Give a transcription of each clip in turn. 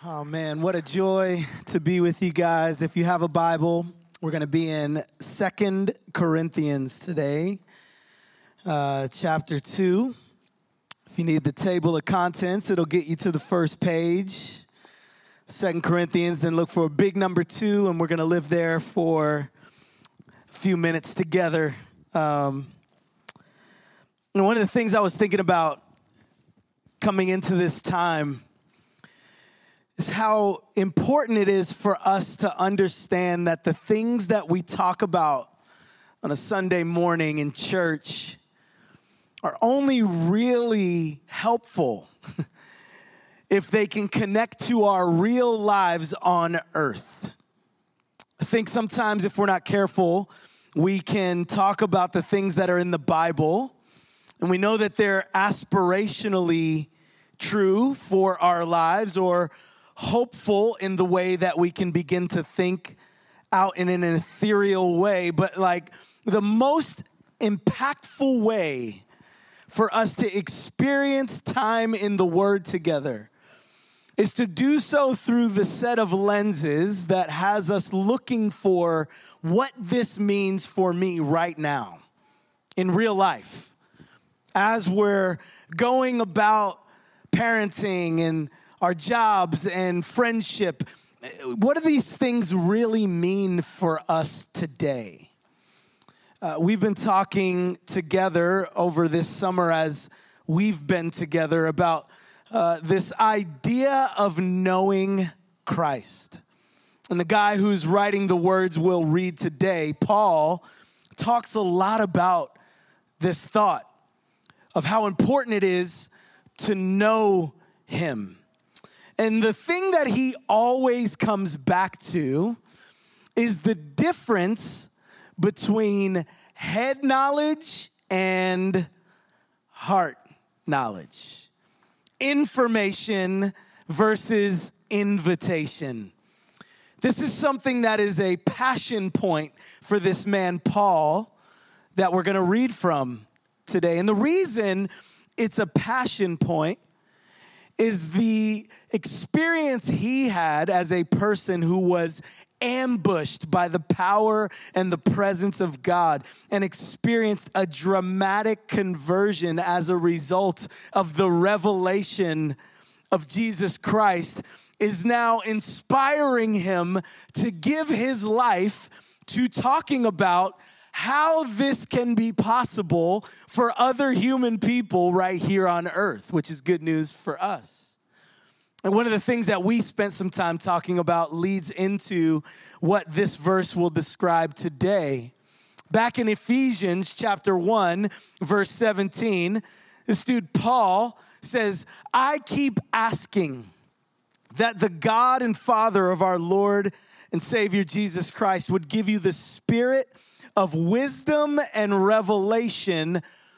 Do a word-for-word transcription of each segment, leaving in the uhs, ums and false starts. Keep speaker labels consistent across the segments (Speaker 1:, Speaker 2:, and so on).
Speaker 1: Oh man, what a joy to be with you guys. If you have a Bible, we're going to be in Second Corinthians today, uh, chapter two. If you need the table of contents, it'll get you to the first page. Second Corinthians, then look for a big number two, and we're going to live there for a few minutes together. Um, and one of the things I was thinking about coming into this time is how important it is for us to understand that the things that we talk about on a Sunday morning in church are only really helpful if they can connect to our real lives on earth. I think sometimes if we're not careful, we can talk about the things that are in the Bible, and we know that they're aspirationally true for our lives or hopeful in the way that we can begin to think out in an ethereal way. But like the most impactful way for us to experience time in the Word together is to do so through the set of lenses that has us looking for what this means for me right now in real life. As we're going about parenting and our jobs and friendship, what do these things really mean for us today? Uh, we've been talking together over this summer as we've been together about uh, this idea of knowing Christ. And the guy who's writing the words we'll read today, Paul, talks a lot about this thought of how important it is to know him. And the thing that he always comes back to is the difference between head knowledge and heart knowledge. Information versus invitation. This is something that is a passion point for this man, Paul, that we're going to read from today. And the reason it's a passion point is the experience he had as a person who was ambushed by the power and the presence of God and experienced a dramatic conversion as a result of the revelation of Jesus Christ is now inspiring him to give his life to talking about how this can be possible for other human people right here on earth, which is good news for us. And one of the things that we spent some time talking about leads into what this verse will describe today. Back in Ephesians chapter one, verse seventeen, this dude Paul says, I keep asking that the God and Father of our Lord and Savior Jesus Christ would give you the spirit of wisdom and revelation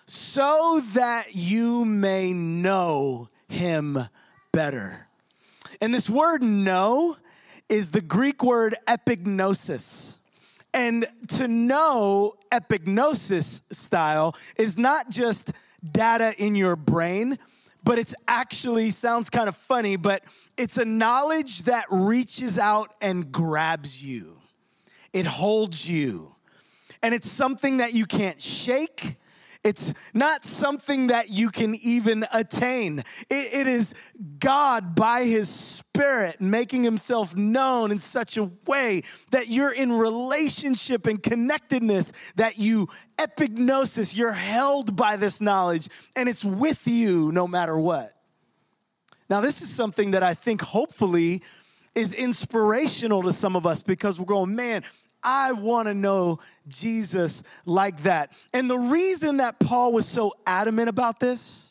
Speaker 1: so that you may know him better. And this word know is the Greek word epignosis. And to know epignosis style is not just data in your brain, but it's actually, sounds kind of funny, but it's a knowledge that reaches out and grabs you. It holds you. And it's something that you can't shake. It's not something that you can even attain. It, it is God by his Spirit making himself known in such a way that you're in relationship and connectedness, that you, epignosis, you're held by this knowledge, and it's with you no matter what. Now, this is something that I think hopefully is inspirational to some of us because we're going, man, I want to know Jesus like that. And the reason that Paul was so adamant about this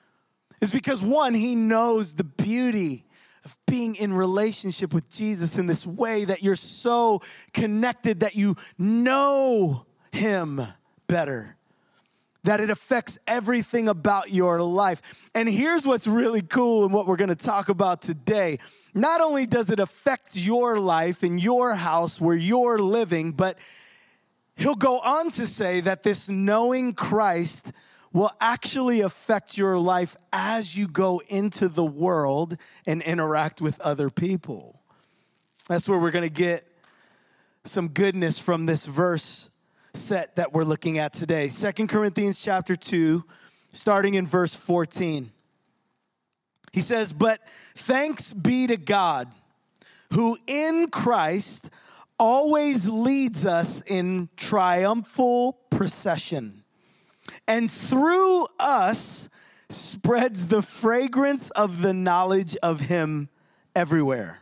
Speaker 1: is because, one, he knows the beauty of being in relationship with Jesus in this way that you're so connected that you know him better, that it affects everything about your life. And here's what's really cool and what we're going to talk about today. Not only does it affect your life and your house where you're living, but he'll go on to say that this knowing Christ will actually affect your life as you go into the world and interact with other people. That's where we're going to get some goodness from this verse set that we're looking at today. Second Corinthians chapter two, starting in verse fourteen. He says, "But thanks be to God, who in Christ always leads us in triumphal procession, and through us spreads the fragrance of the knowledge of him everywhere."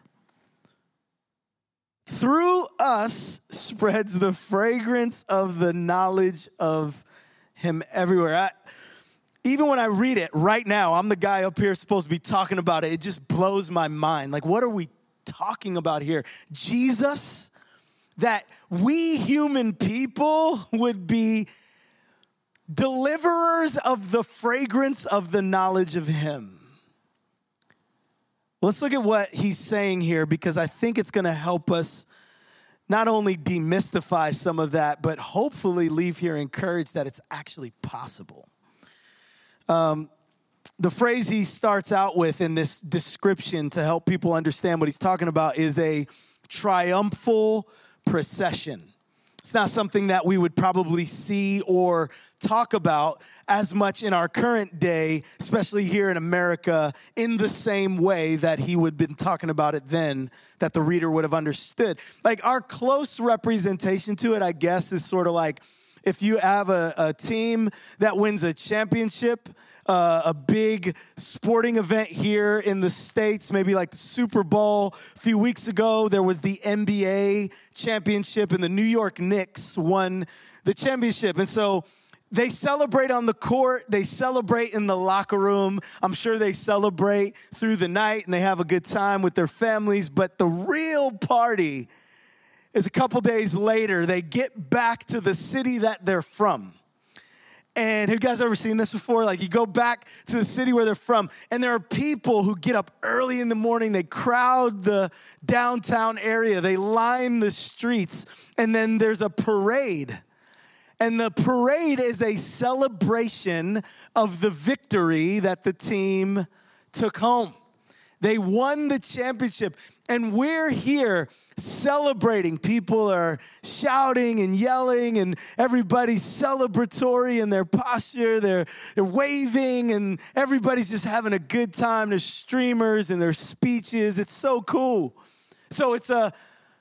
Speaker 1: Through us spreads the fragrance of the knowledge of him everywhere. I, even when I read it right now, I'm the guy up here supposed to be talking about it. It just blows my mind. Like, what are we talking about here? Jesus, that we human people would be deliverers of the fragrance of the knowledge of him. Let's look at what he's saying here, because I think it's going to help us not only demystify some of that, but hopefully leave here encouraged that it's actually possible. Um, the phrase he starts out with in this description to help people understand what he's talking about is a triumphal procession. It's not something that we would probably see or talk about as much in our current day, especially here in America, in the same way that he would have been talking about it then, that the reader would have understood. Like, our close representation to it, I guess, is sort of like if you have a, a team that wins a championship, Uh, a big sporting event here in the States, maybe like the Super Bowl. A few weeks ago, there was the N B A championship, and the New York Knicks won the championship. And so they celebrate on the court. They celebrate in the locker room. I'm sure they celebrate through the night, and they have a good time with their families. But the real party is a couple days later. They get back to the city that they're from. And have you guys ever seen this before? Like, you go back to the city where they're from, and there are people who get up early in the morning. They crowd the downtown area. They line the streets, and then there's a parade. And the parade is a celebration of the victory that the team took home. They won the championship, and we're here celebrating. People are shouting and yelling, and everybody's celebratory in their posture. They're, they're waving, and everybody's just having a good time. There's streamers and there's speeches. It's so cool. So it's a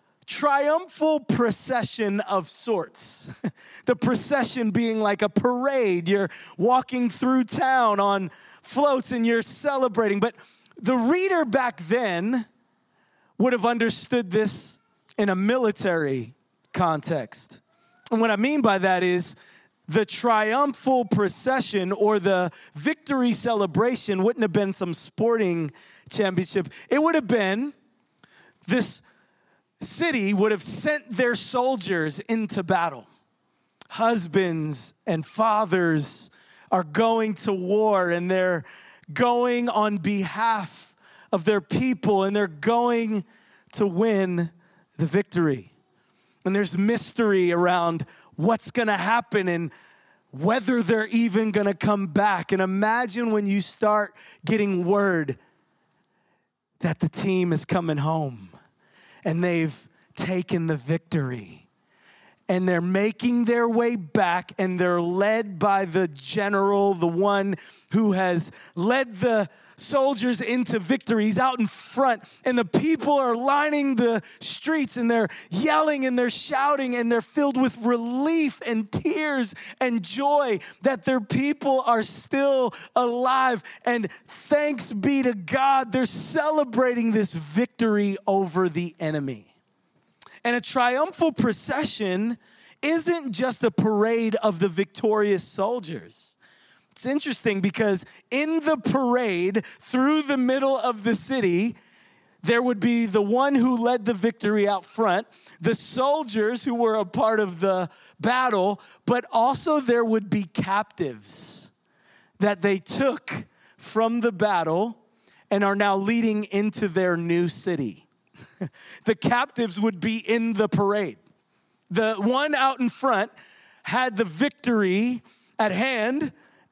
Speaker 1: triumphal procession of sorts. The procession being like a parade. You're walking through town on floats, and you're celebrating. But the reader back then would have understood this in a military context. And what I mean by that is the triumphal procession or the victory celebration wouldn't have been some sporting championship. It would have been this city would have sent their soldiers into battle. Husbands and fathers are going to war, and they're going on behalf of their people, and they're going to win the victory. And there's mystery around what's going to happen and whether they're even going to come back. And imagine when you start getting word that the team is coming home and they've taken the victory, and they're making their way back, and they're led by the general, the one who has led the soldiers into victory. He's out in front, and the people are lining the streets, and they're yelling and they're shouting, and they're filled with relief and tears and joy that their people are still alive. And thanks be to God, they're celebrating this victory over the enemy. And a triumphal procession isn't just a parade of the victorious soldiers. It's interesting because in the parade through the middle of the city, there would be the one who led the victory out front, the soldiers who were a part of the battle, but also there would be captives that they took from the battle and are now leading into their new city. The captives would be in the parade. The one out in front had the victory at hand,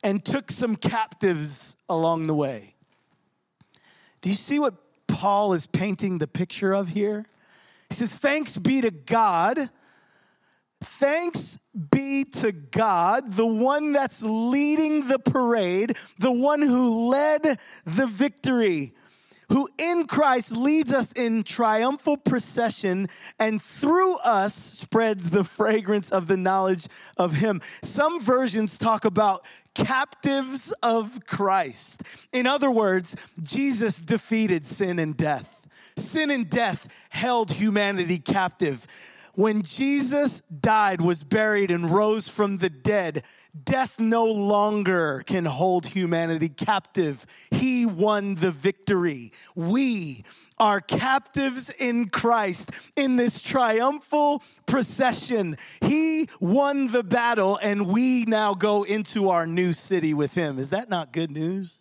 Speaker 1: and took some captives along the way. Do you see what Paul is painting the picture of here? He says, thanks be to God. Thanks be to God, the one that's leading the parade, the one who led the victory, who in Christ leads us in triumphal procession and through us spreads the fragrance of the knowledge of him. Some versions talk about captives of Christ. In other words, Jesus defeated sin and death. Sin and death held humanity captive. When Jesus died, was buried, and rose from the dead, death no longer can hold humanity captive. He won the victory. We are captives in Christ in this triumphal procession. He won the battle, and we now go into our new city with him. Is that not good news?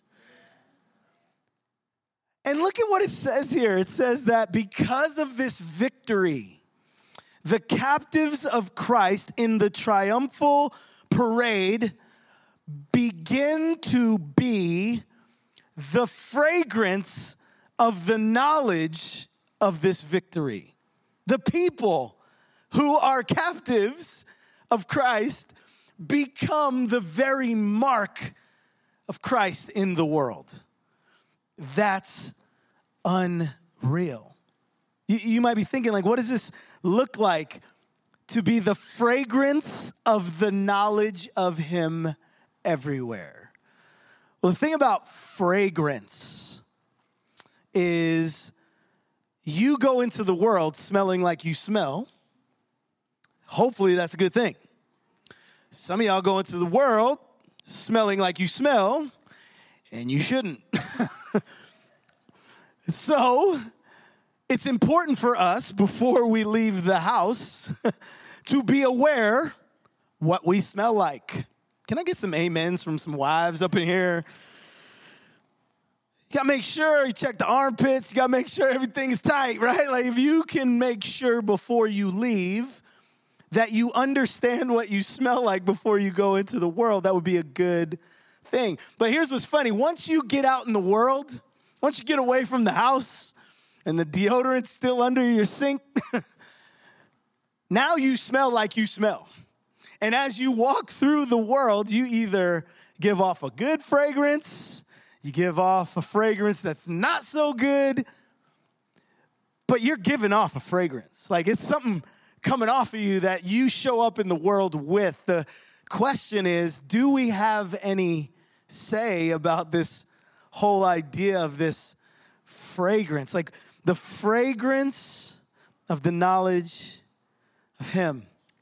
Speaker 1: And look at what it says here. It says that because of this victory, the captives of Christ in the triumphal parade begin to be the fragrance of the knowledge of this victory. The people who are captives of Christ become the very mark of Christ in the world. That's unreal. You, you might be thinking, like, what does this look like to be the fragrance of the knowledge of him everywhere? Well, the thing about fragrance is you go into the world smelling like you smell. Hopefully that's a good thing. Some of y'all go into the world smelling like you smell, and you shouldn't. So it's important for us, before we leave the house, to be aware what we smell like. Can I get some amens from some wives up in here? You gotta make sure you check the armpits. You gotta make sure everything is tight, right? Like, if you can make sure before you leave that you understand what you smell like before you go into the world, that would be a good thing. But here's what's funny. Once you get out in the world, once you get away from the house, and the deodorant's still under your sink, now you smell like you smell. And as you walk through the world, you either give off a good fragrance, you give off a fragrance that's not so good, but you're giving off a fragrance. Like, it's something coming off of you that you show up in the world with. The question is, do we have any say about this whole idea of this fragrance? Like, the fragrance of the knowledge of him.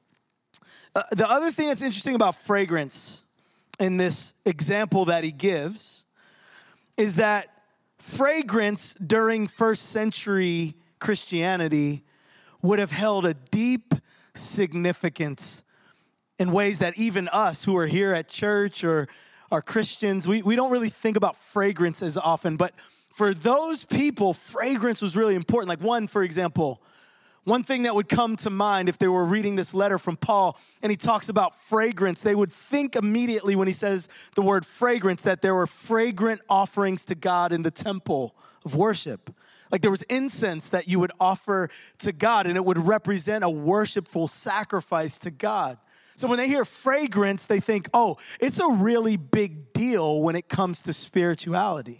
Speaker 1: Uh, the other thing that's interesting about fragrance in this example that he gives is that fragrance during first century Christianity would have held a deep significance in ways that even us who are here at church or are Christians, we, we don't really think about fragrance as often. But for those people, fragrance was really important. Like, one, for example, one thing that would come to mind if they were reading this letter from Paul and he talks about fragrance, they would think immediately when he says the word fragrance that there were fragrant offerings to God in the temple of worship. Like, there was incense that you would offer to God, and it would represent a worshipful sacrifice to God. So when they hear fragrance, they think, oh, it's a really big deal when it comes to spirituality.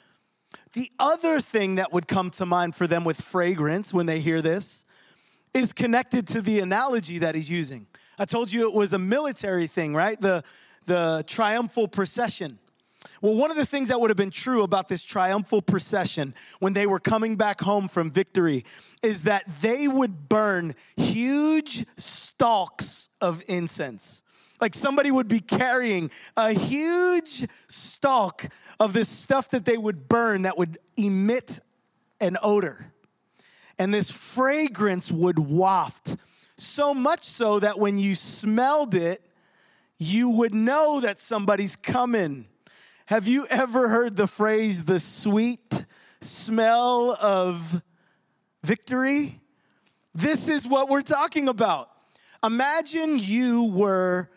Speaker 1: The other thing that would come to mind for them with fragrance when they hear this is connected to the analogy that he's using. I told you it was a military thing, right? The, the triumphal procession. Well, one of the things that would have been true about this triumphal procession when they were coming back home from victory is that they would burn huge stalks of incense. Like, somebody would be carrying a huge stalk of this stuff that they would burn that would emit an odor. And this fragrance would waft, so much so that when you smelled it, you would know that somebody's coming. Have you ever heard the phrase, the sweet smell of victory? This is what we're talking about. Imagine you were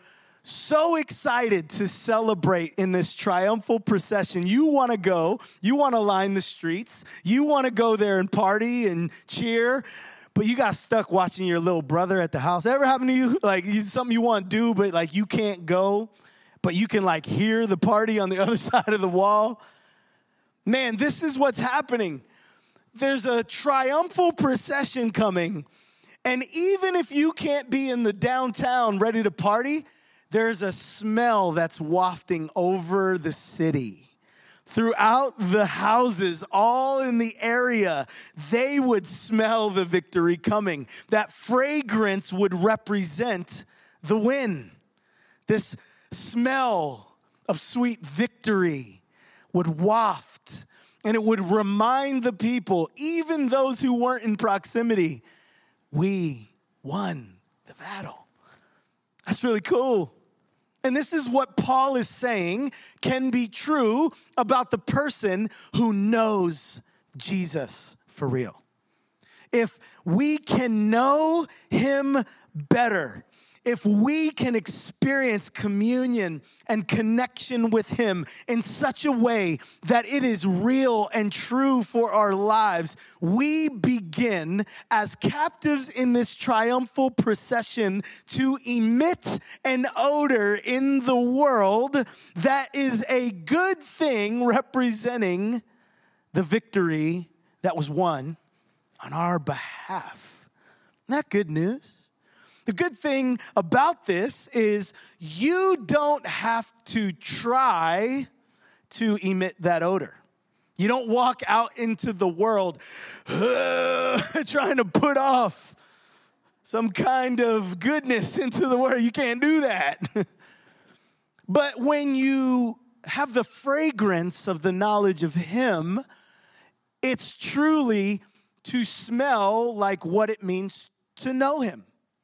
Speaker 1: so excited to celebrate in this triumphal procession. You want to go, you want to line the streets, you want to go there and party and cheer, but you got stuck watching your little brother at the house. Ever happened to you? Like something you want to do, but like you can't go, but you can like hear the party on the other side of the wall. Man, this is what's happening. There's a triumphal procession coming, and even if you can't be in the downtown ready to party, there's a smell that's wafting over the city. Throughout the houses, all in the area, they would smell the victory coming. That fragrance would represent the win. This smell of sweet victory would waft, and it would remind the people, even those who weren't in proximity, we won the battle. That's really cool. And this is what Paul is saying can be true about the person who knows Jesus for real. If we can know him better, if we can experience communion and connection with him in such a way that it is real and true for our lives, we begin as captives in this triumphal procession to emit an odor in the world that is a good thing representing the victory that was won on our behalf. Isn't that good news? The good thing about this is you don't have to try to emit that odor. You don't walk out into the world uh, trying to put off some kind of goodness into the world. You can't do that. But when you have the fragrance of the knowledge of him, it's truly to smell like what it means to know him.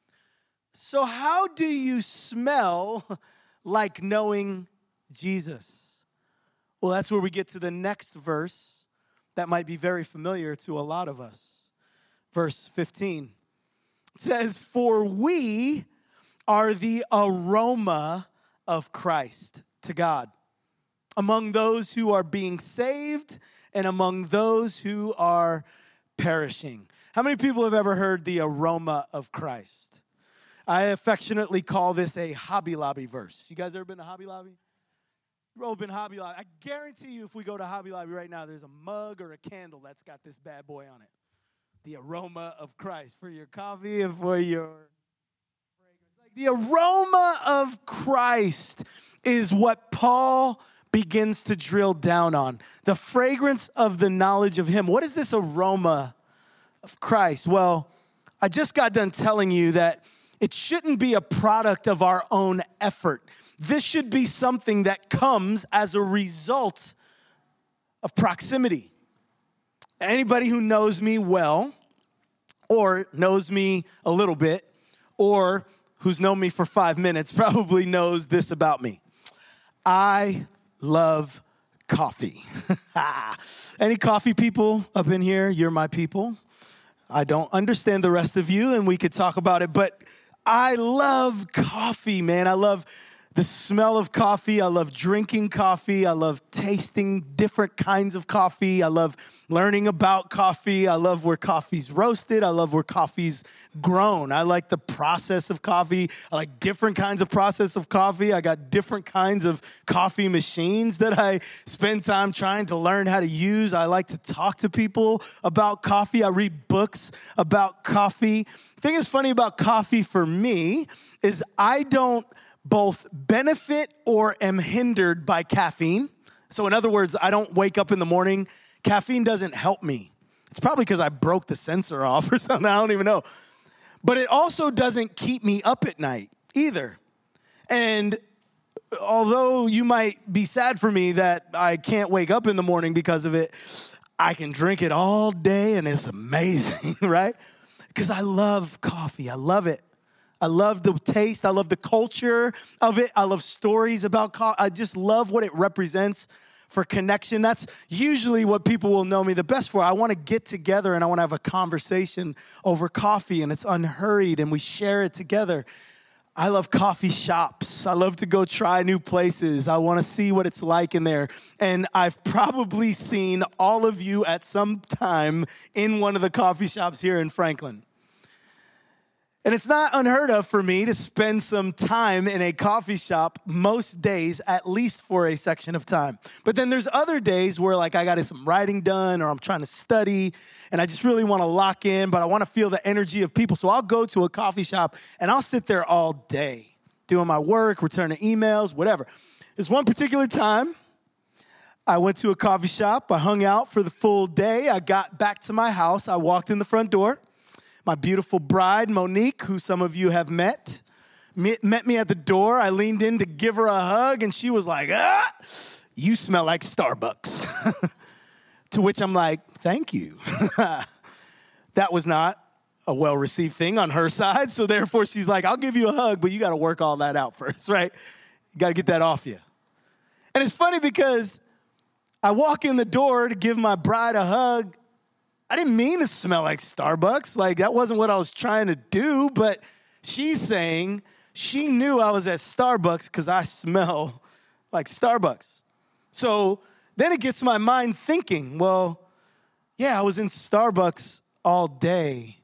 Speaker 1: So how do you smell like knowing Jesus? Well, that's where we get to the next verse that might be very familiar to a lot of us. Verse fifteen. It says, "For we are the aroma of Christ to God, among those who are being saved and among those who are perishing." How many people have ever heard the aroma of Christ? I affectionately call this a Hobby Lobby verse. You guys ever been to Hobby Lobby? You've all been to Hobby Lobby. I guarantee you if we go to Hobby Lobby right now, there's a mug or a candle that's got this bad boy on it. The aroma of Christ for your coffee and for your fragrance. Like the aroma of Christ is what Paul begins to drill down on. The fragrance of the knowledge of him. What is this aroma of Christ? Well, I just got done telling you that it shouldn't be a product of our own effort. This should be something that comes as a result of proximity. Anybody who knows me well, or knows me a little bit, or who's known me for five minutes probably knows this about me. I love coffee. Any coffee people up in here? You're my people. I don't understand the rest of you, and we could talk about it, but I love coffee, man. I love the smell of coffee. I love drinking coffee. I love tasting different kinds of coffee. I love learning about coffee. I love where coffee's roasted. I love where coffee's grown. I like the process of coffee. I like different kinds of process of coffee. I got different kinds of coffee machines that I spend time trying to learn how to use. I like to talk to people about coffee. I read books about coffee. The thing that's funny about coffee for me is I don't both benefit or am hindered by caffeine. So in other words, I don't wake up in the morning. Caffeine doesn't help me. It's probably because I broke the sensor off or something. I don't even know. But it also doesn't keep me up at night either. And although you might be sad for me that I can't wake up in the morning because of it, I can drink it all day and it's amazing, right? Because I love coffee. I love it. I love the taste. I love the culture of it. I love stories about coffee. I just love what it represents for connection. That's usually what people will know me the best for. I want to get together and I want to have a conversation over coffee, and it's unhurried and we share it together. I love coffee shops. I love to go try new places. I want to see what it's like in there. And I've probably seen all of you at some time in one of the coffee shops here in Franklin. And it's not unheard of for me to spend some time in a coffee shop most days, at least for a section of time. But then there's other days where like I got some writing done or I'm trying to study and I just really want to lock in, but I want to feel the energy of people. So I'll go to a coffee shop and I'll sit there all day doing my work, returning emails, whatever. There's one particular time I went to a coffee shop. I hung out for the full day. I got back to my house. I walked in the front door. My beautiful bride, Monique, who some of you have met, met me at the door. I leaned in to give her a hug, and she was like, ah, you smell like Starbucks. To which I'm like, thank you. That was not a well-received thing on her side, so therefore she's like, I'll give you a hug, but you got to work all that out first, right? You got to get that off you. And it's funny because I walk in the door to give my bride a hug. I didn't mean to smell like Starbucks. Like, that wasn't what I was trying to do, but she's saying she knew I was at Starbucks because I smell like Starbucks. So then it gets my mind thinking, well, yeah, I was in Starbucks all day.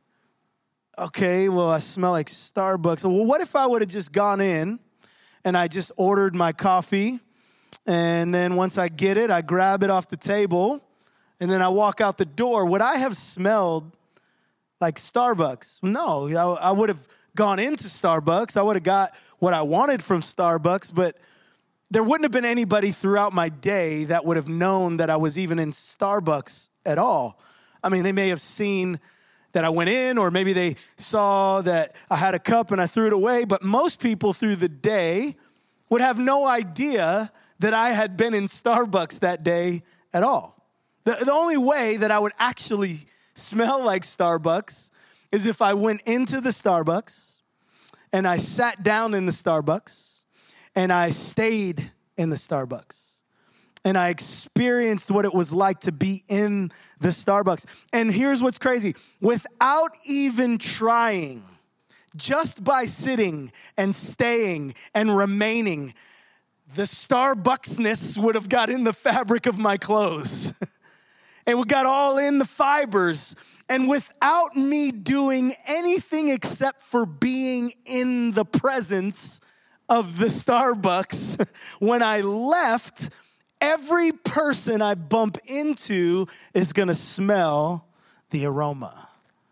Speaker 1: Okay, well, I smell like Starbucks. Well, what if I would have just gone in and I just ordered my coffee, and then once I get it, I grab it off the table, and then I walk out the door? Would I have smelled like Starbucks? No, I, I would have gone into Starbucks. I would have got what I wanted from Starbucks, but there wouldn't have been anybody throughout my day that would have known that I was even in Starbucks at all. I mean, they may have seen that I went in, or maybe they saw that I had a cup and I threw it away, but most people through the day would have no idea that I had been in Starbucks that day at all. The, the only way that I would actually smell like Starbucks is if I went into the Starbucks and I sat down in the Starbucks and I stayed in the Starbucks and I experienced what it was like to be in the Starbucks. And here's what's crazy. Without even trying, just by sitting and staying and remaining, the Starbucksness would have got in the fabric of my clothes. And we got all in the fibers. And without me doing anything except for being in the presence of the Starbucks, when I left, every person I bump into is going to smell the aroma.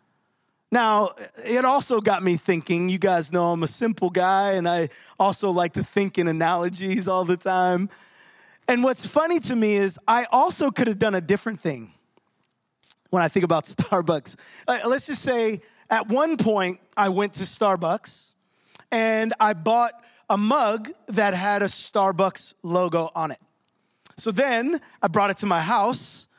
Speaker 1: Now, it also got me thinking. You guys know I'm a simple guy, and I also like to think in analogies all the time. And what's funny to me is I also could have done a different thing when I think about Starbucks. Uh, let's just say at one point I went to Starbucks and I bought a mug that had a Starbucks logo on it. So then I brought it to my house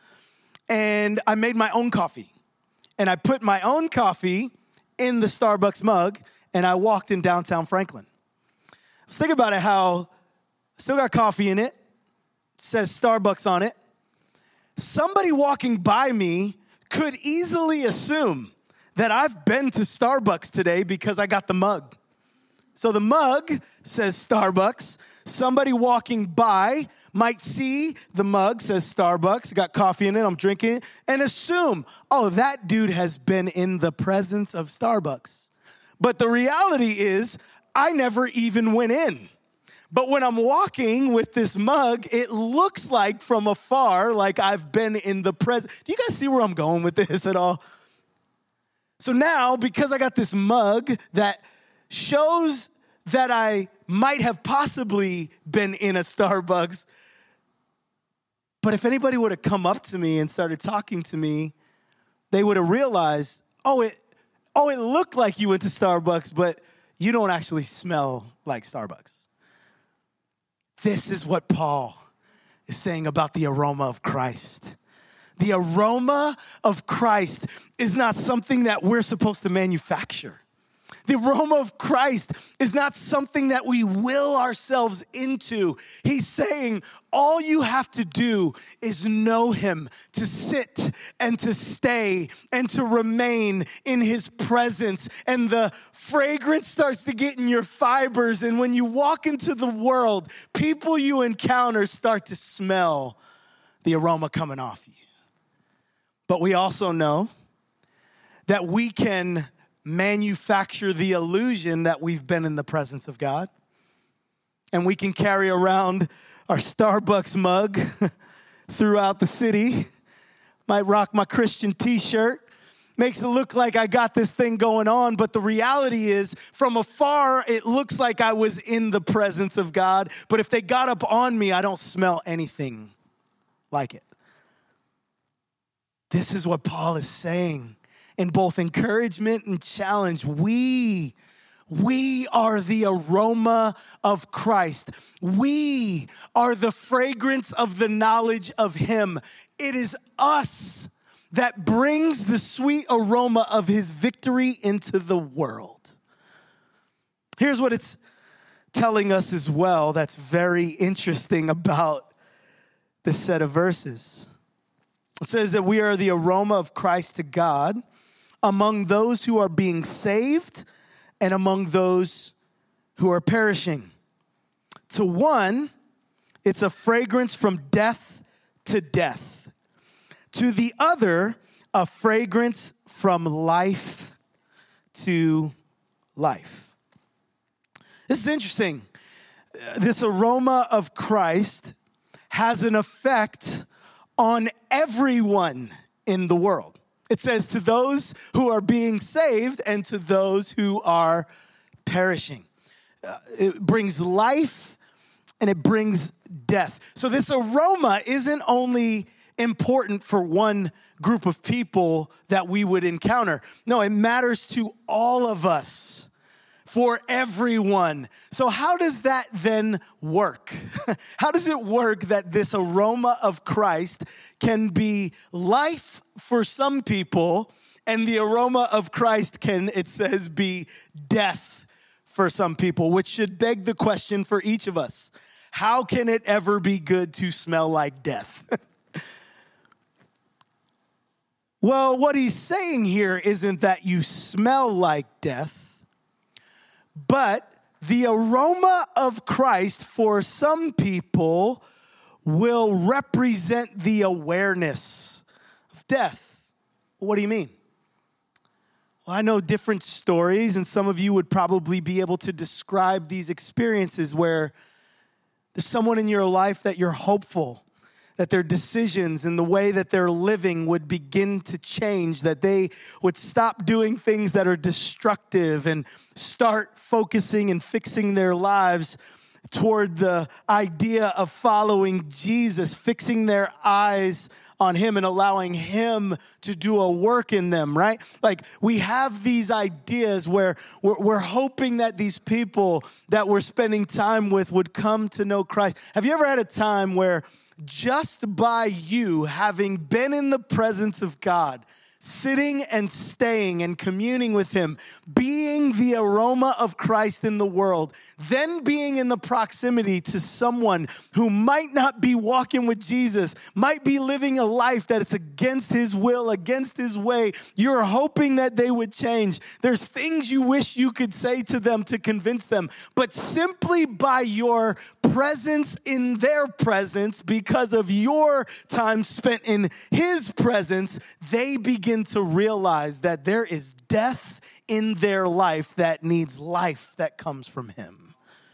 Speaker 1: and I made my own coffee. And I put my own coffee in the Starbucks mug and I walked in downtown Franklin. I was thinking about it, how I still got coffee in it. It says Starbucks on it. Somebody walking by me could easily assume that I've been to Starbucks today because I got the mug. So the mug says Starbucks. Somebody walking by might see the mug says Starbucks, got coffee in it, I'm drinking it, and assume, oh, that dude has been in the presence of Starbucks. But the reality is, I never even went in. But when I'm walking with this mug, it looks like from afar, like I've been in the presence. Do you guys see where I'm going with this at all? So now, because I got this mug that shows that I might have possibly been in a Starbucks, but if anybody would have come up to me and started talking to me, they would have realized, oh, it, oh, it looked like you went to Starbucks, but you don't actually smell like Starbucks. This is what Paul is saying about the aroma of Christ. The aroma of Christ is not something that we're supposed to manufacture. The aroma of Christ is not something that we will ourselves into. He's saying all you have to do is know him, to sit and to stay and to remain in his presence. And the fragrance starts to get in your fibers. And when you walk into the world, people you encounter start to smell the aroma coming off you. But we also know that we can manufacture the illusion that we've been in the presence of God. And we can carry around our Starbucks mug throughout the city. Might rock my Christian t-shirt. Makes it look like I got this thing going on. But the reality is, from afar, it looks like I was in the presence of God. But if they got up on me, I don't smell anything like it. This is what Paul is saying in both encouragement and challenge. We, we are the aroma of Christ. We are the fragrance of the knowledge of him. It is us that brings the sweet aroma of his victory into the world. Here's what it's telling us as well that's very interesting about this set of verses. It says that we are the aroma of Christ to God among those who are being saved and among those who are perishing. To one, it's a fragrance from death to death. To the other, a fragrance from life to life. This is interesting. This aroma of Christ has an effect on everyone in the world. It says to those who are being saved and to those who are perishing. Uh, it brings life and it brings death. So this aroma isn't only important for one group of people that we would encounter. No, it matters to all of us, for everyone. So how does that then work? How does it work that this aroma of Christ can be life for some people and the aroma of Christ can, it says, be death for some people, which should beg the question for each of us. How can it ever be good to smell like death? Well, what he's saying here isn't that you smell like death, but the aroma of Christ for some people will represent the awareness of death. What do you mean? Well, I know different stories, and some of you would probably be able to describe these experiences where there's someone in your life that you're hopeful that their decisions and the way that they're living would begin to change, that they would stop doing things that are destructive and start focusing and fixing their lives toward the idea of following Jesus, fixing their eyes on him and allowing him to do a work in them, right? Like we have these ideas where we're, we're hoping that these people that we're spending time with would come to know Christ. Have you ever had a time where just by you having been in the presence of God, sitting and staying and communing with him, being the aroma of Christ in the world, then being in the proximity to someone who might not be walking with Jesus, might be living a life that it's against his will, against his way. You're hoping that they would change. There's things you wish you could say to them to convince them, but simply by your presence in their presence, because of your time spent in his presence, they begin to realize that there is death in their life that needs life that comes from him.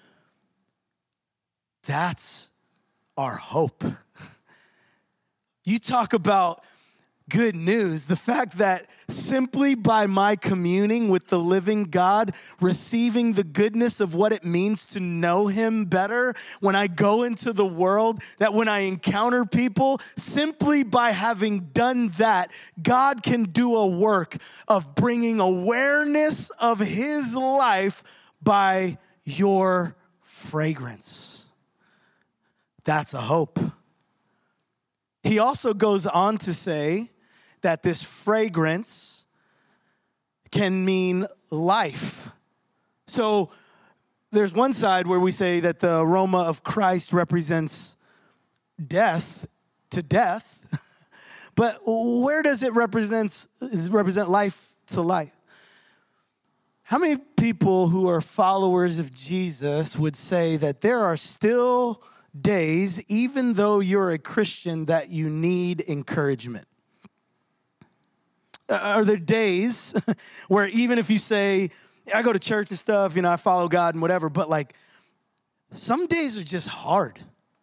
Speaker 1: That's our hope. You talk about good news, the fact that simply by my communing with the living God, receiving the goodness of what it means to know him better, when I go into the world, that when I encounter people, simply by having done that, God can do a work of bringing awareness of his life by your fragrance. That's a hope. He also goes on to say that this fragrance can mean life So there's one side where we say that the aroma of Christ represents death to death, but where does it represent, does it represent life to life? How many people who are followers of Jesus would say that there are still days, even though you're a Christian, that you need encouragement? Are there days where even if you say, I go to church and stuff, you know, I follow God and whatever, but like some days are just hard.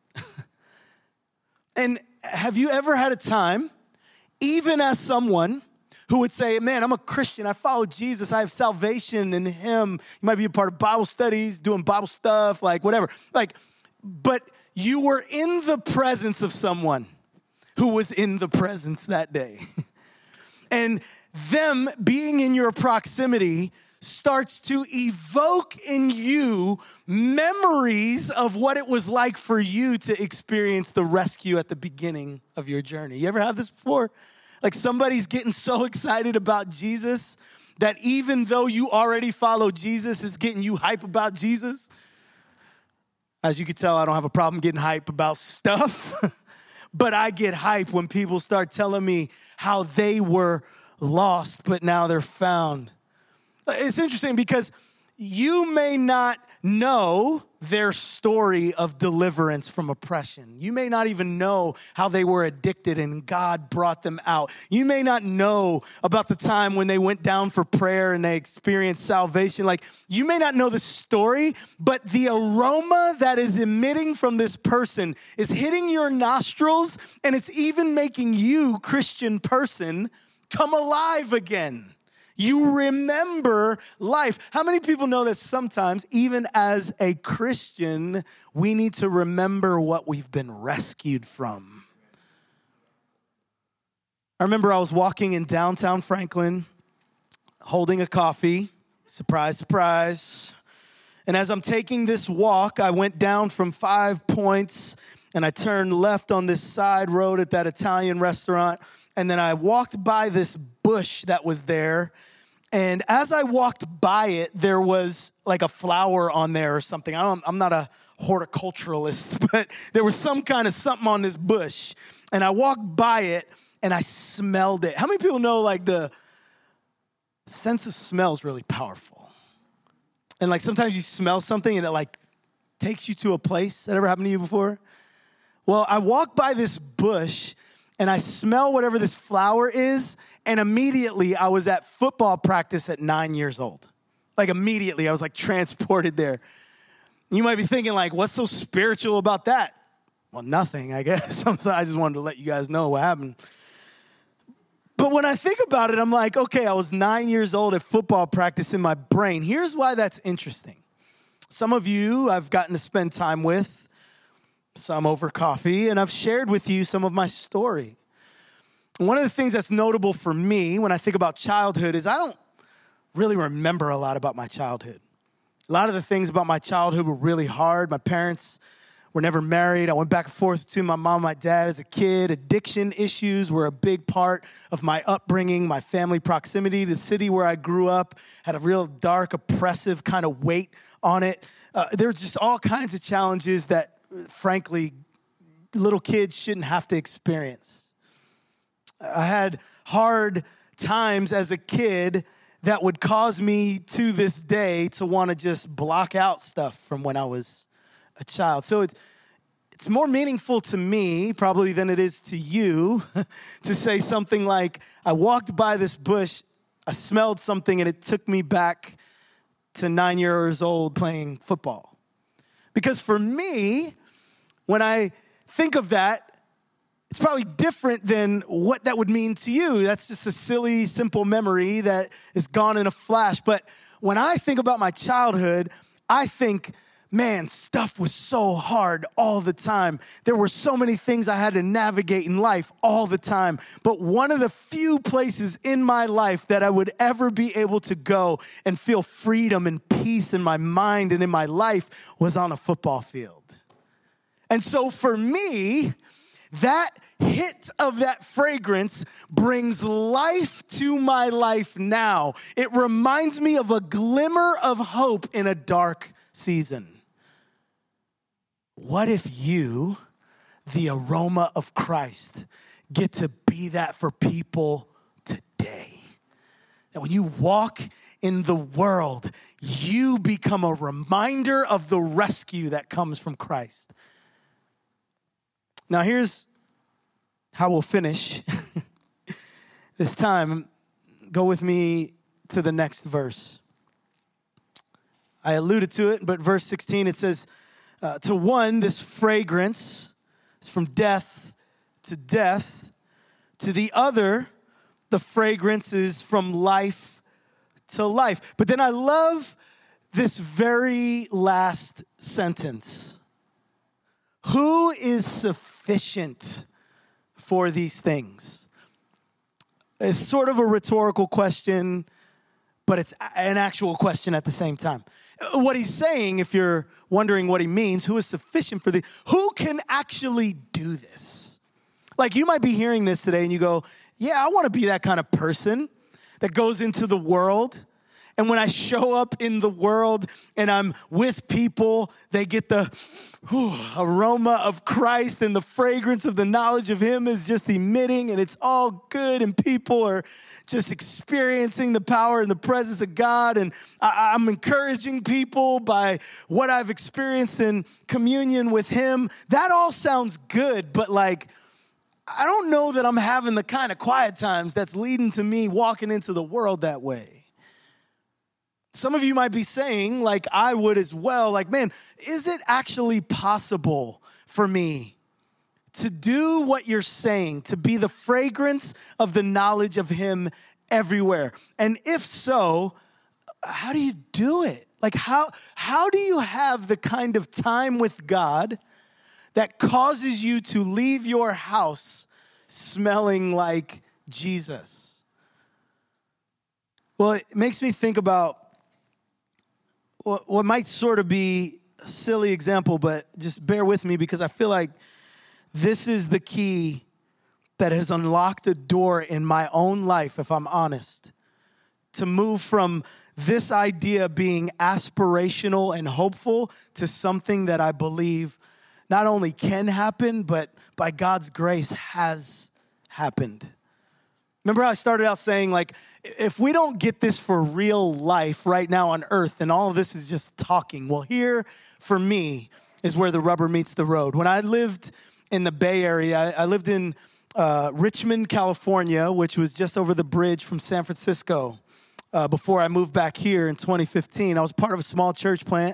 Speaker 1: And have you ever had a time, even as someone who would say, man, I'm a Christian, I follow Jesus, I have salvation in him. You might be a part of Bible studies, doing Bible stuff, like whatever. Like, but you were in the presence of someone who was in the presence that day. And them being in your proximity starts to evoke in you memories of what it was like for you to experience the rescue at the beginning of your journey. You ever have this before? Like somebody's getting so excited about Jesus that even though you already follow Jesus, it's getting you hype about Jesus. As you can tell, I don't have a problem getting hype about stuff, but I get hype when people start telling me how they were lost, but now they're found. It's interesting because you may not know their story of deliverance from oppression. You may not even know how they were addicted and God brought them out. You may not know about the time when they went down for prayer and they experienced salvation. Like, you may not know the story, but the aroma that is emitting from this person is hitting your nostrils, and it's even making you, Christian person, come alive again. You remember life. How many people know that sometimes, even as a Christian, we need to remember what we've been rescued from? I remember I was walking in downtown Franklin, holding a coffee. Surprise, surprise. And as I'm taking this walk, I went down from Five Points, and I turned left on this side road at that Italian restaurant. And then I walked by this bush that was there. And as I walked by it, there was like a flower on there or something. I don't, I'm not a horticulturalist, but there was some kind of something on this bush. And I walked by it and I smelled it. How many people know like the sense of smell is really powerful? And like sometimes you smell something and it like takes you to a place. That ever happened to you before? Well, I walked by this bush and I smell whatever this flower is, and immediately I was at football practice at nine years old. Like immediately, I was like transported there. You might be thinking like, what's so spiritual about that? Well, nothing, I guess. I'm sorry, I just wanted to let you guys know what happened. But when I think about it, I'm like, okay, I was nine years old at football practice in my brain. Here's why that's interesting. Some of you I've gotten to spend time with, some over coffee, and I've shared with you some of my story. One of the things that's notable for me when I think about childhood is I don't really remember a lot about my childhood. A lot of the things about my childhood were really hard. My parents were never married. I went back and forth between my mom and my dad as a kid. Addiction issues were a big part of my upbringing. My family proximity to the city where I grew up had a real dark, oppressive kind of weight on it. Uh, there were just all kinds of challenges that, frankly, little kids shouldn't have to experience. I had hard times as a kid that would cause me to this day to want to just block out stuff from when I was a child. So it's, it's more meaningful to me probably than it is to you to say something like, I walked by this bush, I smelled something, and it took me back to nine years old playing football. Because for me, when I think of that, it's probably different than what that would mean to you. That's just a silly, simple memory that is gone in a flash. But when I think about my childhood, I think, man, stuff was so hard all the time. There were so many things I had to navigate in life all the time. But one of the few places in my life that I would ever be able to go and feel freedom and peace in my mind and in my life was on a football field. And so for me, that hit of that fragrance brings life to my life now. It reminds me of a glimmer of hope in a dark season. What if you, the aroma of Christ, get to be that for people today? That when you walk in the world, you become a reminder of the rescue that comes from Christ. Now here's how we'll finish this time. Go with me to the next verse. I alluded to it, but verse sixteen, it says, uh, to one, this fragrance is from death to death. To the other, the fragrance is from life to life. But then I love this very last sentence. Who is sufficient for these things? It's sort of a rhetorical question, but it's an actual question at the same time. What he's saying, if you're wondering what he means, who is sufficient for the, who can actually do this? Like you might be hearing this today and you go, yeah, I want to be that kind of person that goes into the world. And when I show up in the world and I'm with people, they get the whew, aroma of Christ, and the fragrance of the knowledge of him is just emitting, and it's all good, and people are just experiencing the power and the presence of God. And I, I'm encouraging people by what I've experienced in communion with him. That all sounds good, but like, I don't know that I'm having the kind of quiet times that's leading to me walking into the world that way. Some of you might be saying, like I would as well, like, man, is it actually possible for me to do what you're saying, to be the fragrance of the knowledge of him everywhere? And if so, how do you do it? Like, how, how do you have the kind of time with God that causes you to leave your house smelling like Jesus? Well, it makes me think about what, what might sort of be a silly example, but just bear with me because I feel like this is the key that has unlocked a door in my own life, if I'm honest, to move from this idea being aspirational and hopeful to something that I believe not only can happen, but by God's grace has happened. Remember how I started out saying, like, if we don't get this for real life right now on earth, then all of this is just talking. Well, here for me is where the rubber meets the road. When I lived in the Bay Area, I lived in uh, Richmond, California, which was just over the bridge from San Francisco. Uh, before I moved back here in twenty fifteen, I was part of a small church plant.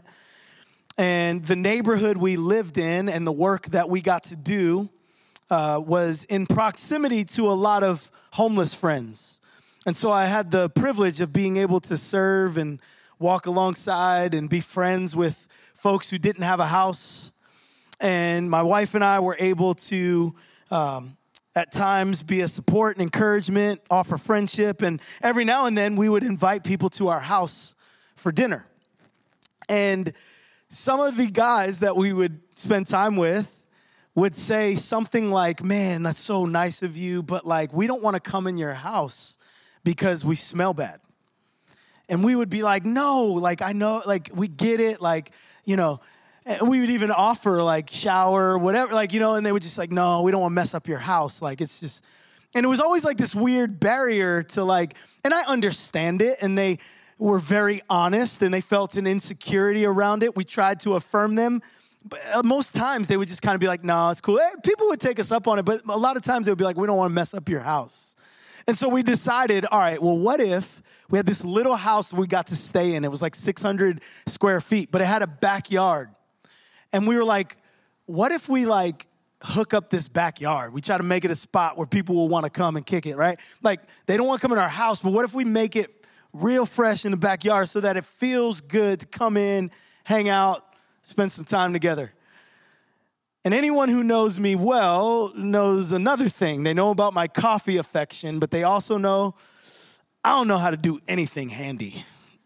Speaker 1: And the neighborhood we lived in and the work that we got to do uh, was in proximity to a lot of homeless friends. And so I had the privilege of being able to serve and walk alongside and be friends with folks who didn't have a house. And my wife and I were able to, um, at times, be a support and encouragement, offer friendship. And every now and then, we would invite people to our house for dinner. And some of the guys that we would spend time with would say something like, man, that's so nice of you, but like, we don't want to come in your house because we smell bad. And we would be like, no, like, I know, like, we get it, like, you know, and we would even offer like shower, whatever, like, you know, and they would just like, no, we don't want to mess up your house. Like, it's just, and it was always like this weird barrier to like, and I understand it, and they were very honest, and they felt an insecurity around it. We tried to affirm them, but most times they would just kind of be like, no, it's cool. People would take us up on it, but a lot of times they would be like, we don't want to mess up your house. And so we decided, all right, well, what if we had this little house we got to stay in? It was like six hundred square feet, but it had a backyard. And we were like, what if we like hook up this backyard? We try to make it a spot where people will want to come and kick it, right? Like, they don't want to come in our house, but what if we make it real fresh in the backyard so that it feels good to come in, hang out, spend some time together? And anyone who knows me well knows another thing. They know about my coffee affection, but they also know I don't know how to do anything handy.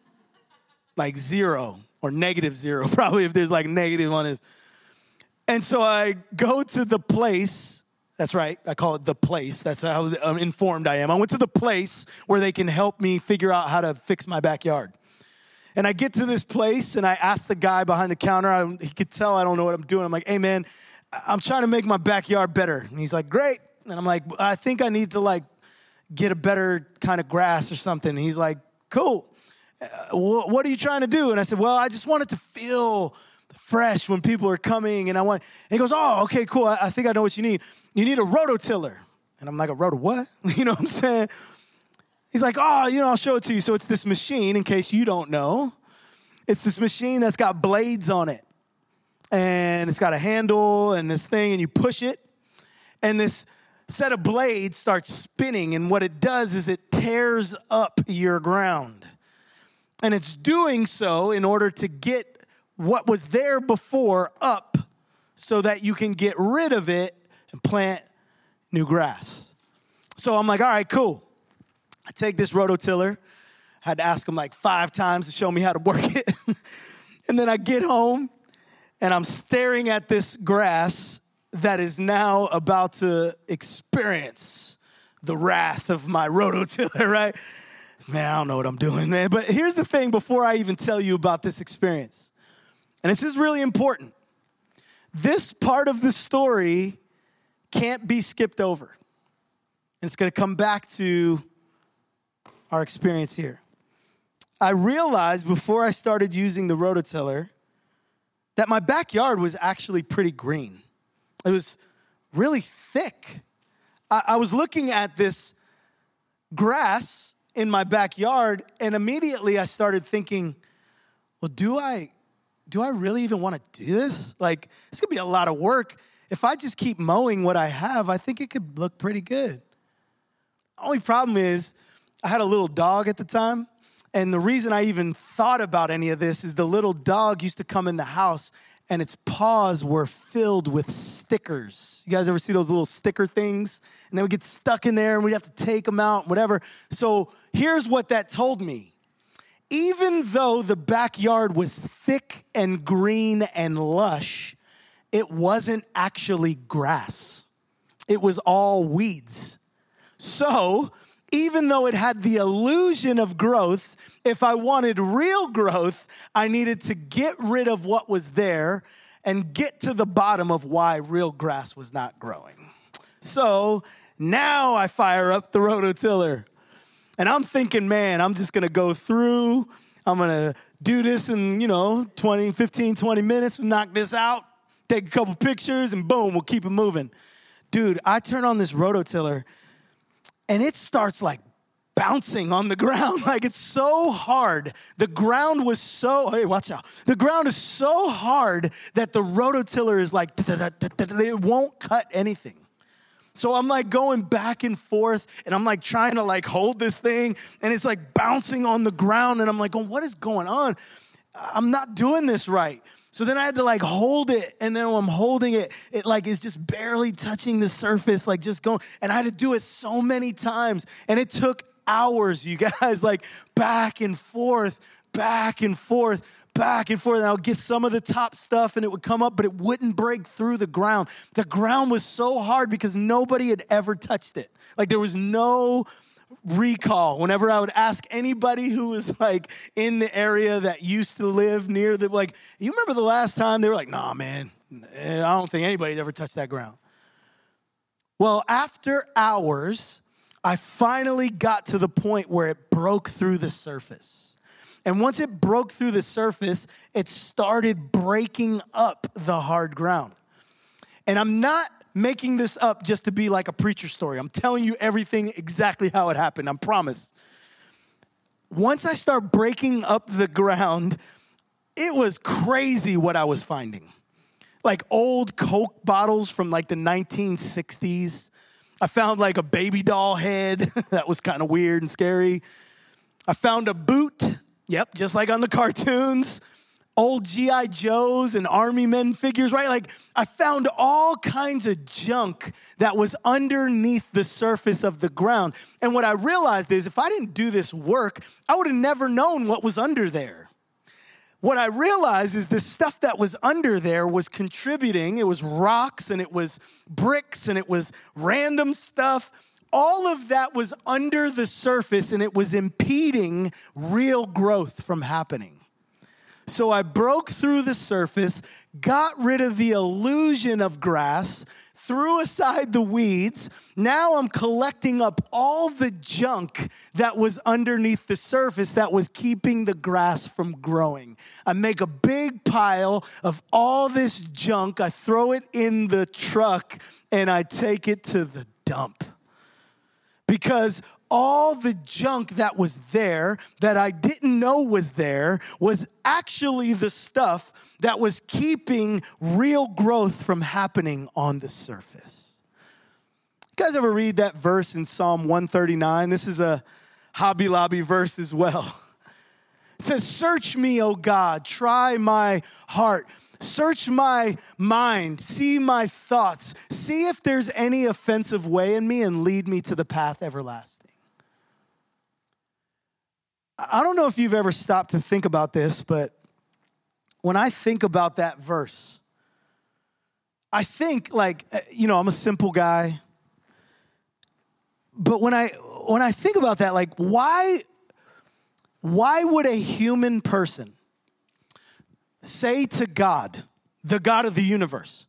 Speaker 1: Like zero or negative zero, probably, if there's like negative on it. And so I go to the place That's right. I call it the place. That's how informed I am. I went to the place where they can help me figure out how to fix my backyard. And I get to this place, and I ask the guy behind the counter. I, he could tell I don't know what I'm doing. I'm like, hey, man, I'm trying to make my backyard better. And he's like, great. And I'm like, I think I need to, like, get a better kind of grass or something. And he's like, cool. Uh, wh- what are you trying to do? And I said, well, I just want it to feel fresh when people are coming. And I want, and he goes, oh, okay, cool. I, I think I know what you need. You need a rototiller. And I'm like, a roto what? You know what I'm saying? He's like, oh, you know, I'll show it to you. So it's this machine, in case you don't know. It's this machine that's got blades on it. And it's got a handle and this thing, and you push it. And this set of blades starts spinning. And what it does is it tears up your ground. And it's doing so in order to get what was there before up so that you can get rid of it and plant new grass. So I'm like, all right, cool. I take this rototiller. I had to ask him like five times to show me how to work it. And then I get home, and I'm staring at this grass that is now about to experience the wrath of my rototiller, right? Man, I don't know what I'm doing, man. But here's the thing before I even tell you about this experience. And this is really important. This part of the story can't be skipped over. And it's going to come back to our experience here. I realized before I started using the rototiller that my backyard was actually pretty green. It was really thick. I, I was looking at this grass in my backyard, and immediately I started thinking, well, do I, do I really even want to do this? Like, it's going to be a lot of work. If I just keep mowing what I have, I think it could look pretty good. Only problem is I had a little dog at the time, and the reason I even thought about any of this is the little dog used to come in the house, and its paws were filled with stickers. You guys ever see those little sticker things? And they would get stuck in there, and we'd have to take them out, whatever. So here's what that told me. Even though the backyard was thick and green and lush, it wasn't actually grass. It was all weeds. So even though it had the illusion of growth, if I wanted real growth, I needed to get rid of what was there and get to the bottom of why real grass was not growing. So now I fire up the rototiller. And I'm thinking, man, I'm just going to go through. I'm going to do this in, you know, twenty, fifteen, twenty minutes, knock this out, take a couple pictures, and boom, we'll keep it moving. Dude, I turn on this rototiller, and it starts like bouncing on the ground. Like, it's so hard. The ground was so, hey, watch out. The ground is so hard that the rototiller is like, it won't cut anything. So I'm like going back and forth, and I'm like trying to like hold this thing, and it's like bouncing on the ground, and I'm like, oh, what is going on? I'm not doing this right. So then I had to like hold it, and then when I'm holding it, it like is just barely touching the surface, like just going, and I had to do it so many times, and it took hours, you guys, like back and forth, back and forth, back and forth, and I would get some of the top stuff, and it would come up, but it wouldn't break through the ground. The ground was so hard because nobody had ever touched it. Like, there was no recall. Whenever I would ask anybody who was like in the area that used to live near the, like, you remember the last time? They were like, nah, man, I don't think anybody's ever touched that ground. Well, after hours, I finally got to the point where it broke through the surface. And once it broke through the surface, it started breaking up the hard ground. And I'm not making this up just to be like a preacher story. I'm telling you everything exactly how it happened, I promise. Once I start breaking up the ground, it was crazy what I was finding. Like old Coke bottles from like the nineteen sixties. I found like a baby doll head. That was kind of weird and scary. I found a boot. Yep, just like on the cartoons. Old G I Joes and Army Men figures, right? Like, I found all kinds of junk that was underneath the surface of the ground. And what I realized is if I didn't do this work, I would have never known what was under there. what I realized is this stuff that was under there was contributing. It was rocks and it was bricks and it was random stuff. All of that was under the surface and it was impeding real growth from happening. So I broke through the surface, got rid of the illusion of grass, threw aside the weeds. Now I'm collecting up all the junk that was underneath the surface that was keeping the grass from growing. I make a big pile of all this junk. I throw it in the truck and I take it to the dump. Because all the junk that was there that I didn't know was there was actually the stuff that was keeping real growth from happening on the surface. You guys ever read that verse in Psalm one thirty-nine? This is a Hobby Lobby verse as well. It says, "Search me, O God, try my heart. Search my mind, see my thoughts. See if there's any offensive way in me and lead me to the path everlasting." I don't know if you've ever stopped to think about this, but when I think about that verse, I think like, you know, I'm a simple guy. But when I when I think about that, like why, why would a human person say to God, the God of the universe,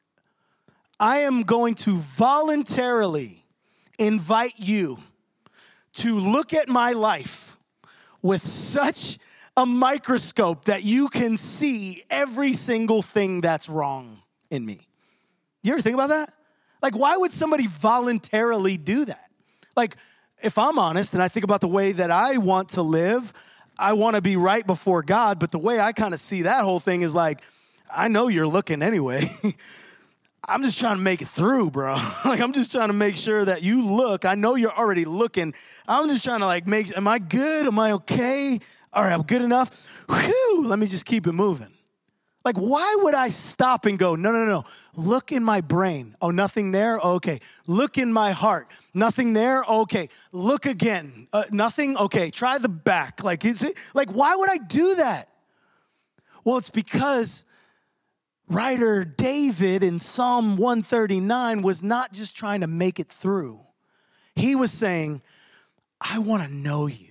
Speaker 1: I am going to voluntarily invite you to look at my life with such a microscope that you can see every single thing that's wrong in me? You ever think about that? Like, why would somebody voluntarily do that? Like, if I'm honest and I think about the way that I want to live, I want to be right before God, but the way I kind of see that whole thing is like, I know you're looking anyway. I'm just trying to make it through, bro. Like, I'm just trying to make sure that you look. I know you're already looking. I'm just trying to, like, make, am I good? Am I okay? All right, I'm good enough. Whew, let me just keep it moving. Like, why would I stop and go, no, no, no, look in my brain. Oh, nothing there? Okay. Look in my heart. Nothing there? Okay. Look again. Uh, nothing? Okay. Try the back. Like, is it, like, why would I do that? Well, it's because writer David in Psalm one thirty-nine was not just trying to make it through. He was saying, I want to know you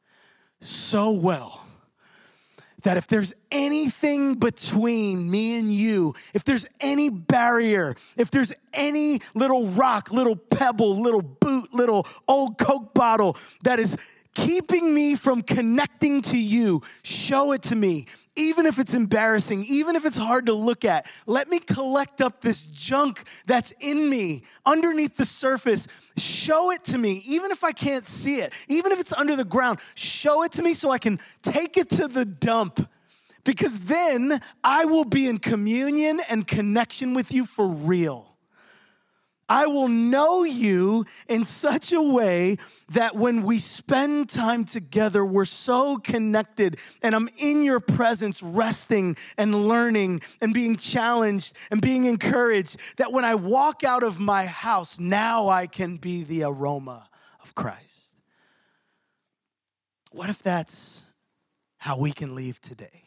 Speaker 1: so well that if there's anything between me and you, if there's any barrier, if there's any little rock, little pebble, little boot, little old Coke bottle that is keeping me from connecting to you, show it to me. Even if it's embarrassing, even if it's hard to look at, let me collect up this junk that's in me underneath the surface. Show it to me, even if I can't see it, even if it's under the ground, show it to me so I can take it to the dump. Because then I will be in communion and connection with you for real. I will know you in such a way that when we spend time together, we're so connected and I'm in your presence resting and learning and being challenged and being encouraged that when I walk out of my house, now I can be the aroma of Christ. What if that's how we can leave today?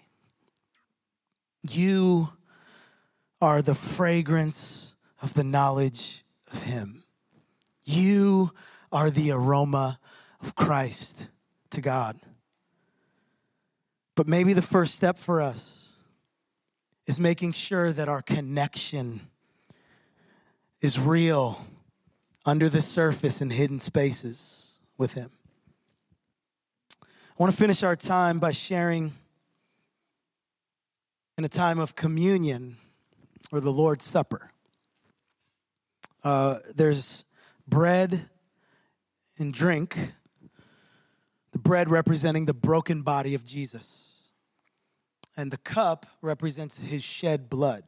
Speaker 1: You are the fragrance of the knowledge of him. You are the aroma of Christ to God. But maybe the first step for us is making sure that our connection is real under the surface in hidden spaces with him. I want to finish our time by sharing in a time of communion or the Lord's Supper. Uh, there's bread and drink, the bread representing the broken body of Jesus, and the cup represents his shed blood.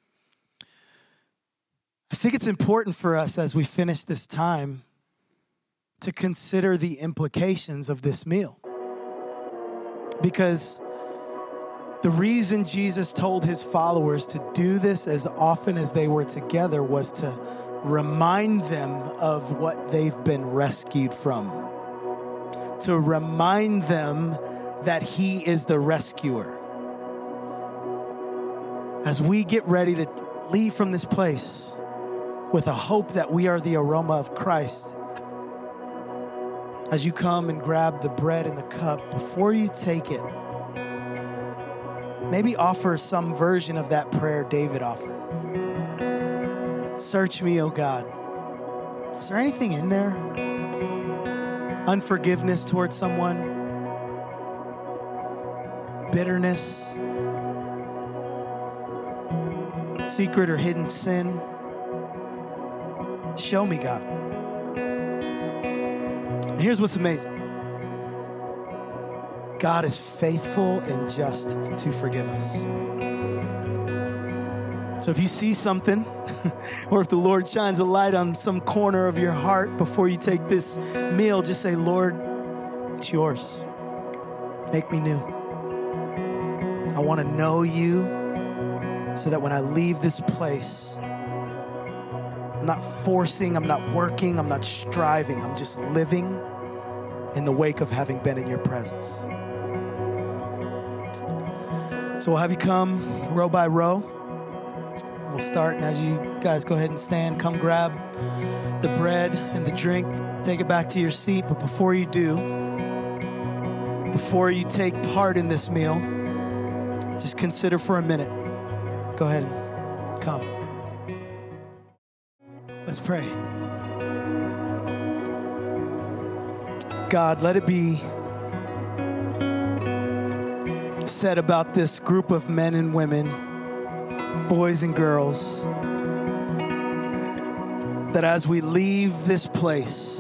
Speaker 1: I think it's important for us as we finish this time to consider the implications of this meal. Because the reason Jesus told his followers to do this as often as they were together was to remind them of what they've been rescued from. To remind them that he is the rescuer. as we get ready to leave from this place with a hope that we are the aroma of Christ, as you come and grab the bread and the cup, before you take it, maybe offer some version of that prayer David offered. Search me, O God. Is there anything in there? Unforgiveness towards someone? Bitterness? Secret or hidden sin? Show me, God. And here's what's amazing. God is faithful and just to forgive us. So if you see something, or if the Lord shines a light on some corner of your heart before you take this meal, just say, Lord, it's yours. Make me new. I want to know you so that when I leave this place, I'm not forcing, I'm not working, I'm not striving. I'm just living in the wake of having been in your presence. So we'll have you come row by row. We'll start, and as you guys go ahead and stand, come grab the bread and the drink. Take it back to your seat. But before you do, before you take part in this meal, just consider for a minute. Go ahead and come. Let's pray. God, let it be said about this group of men and women, boys and girls, that as we leave this place,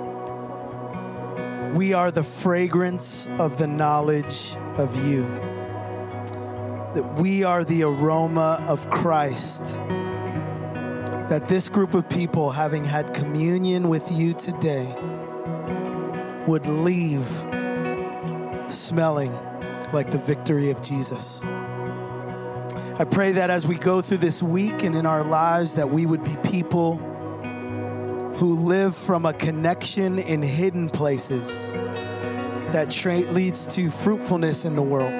Speaker 1: we are the fragrance of the knowledge of you. That we are the aroma of Christ. That this group of people, having had communion with you today, would leave smelling like the victory of Jesus. I pray that as we go through this week and in our lives, that we would be people who live from a connection in hidden places that tra- leads to fruitfulness in the world.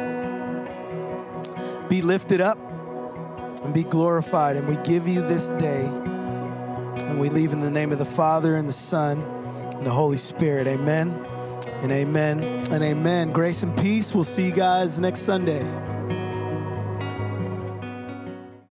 Speaker 1: Be lifted up and be glorified. And we give you this day, and we leave in the name of the Father and the Son and the Holy Spirit. Amen and amen and amen. Grace and peace. We'll see you guys next Sunday.